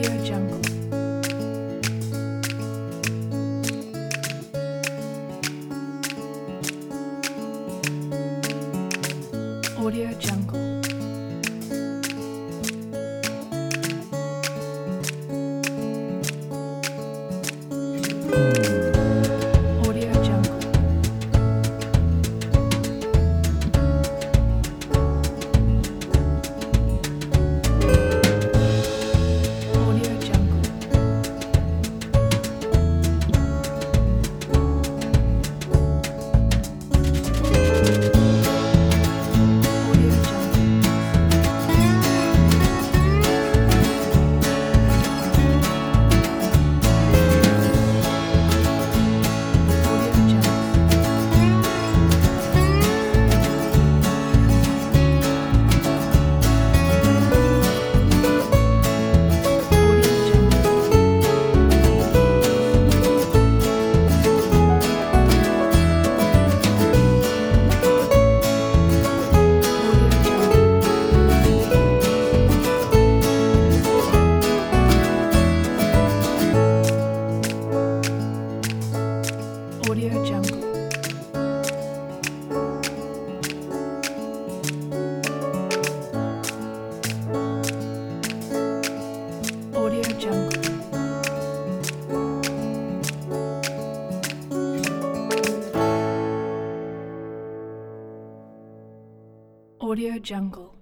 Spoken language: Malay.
Audio Jungle. Audio Jungle. Audio Jungle. Audio Jungle. Audio Jungle. Audio Jungle. Audio Jungle. Audio Jungle. Audio Jungle. Audio Jungle. Audio Jungle.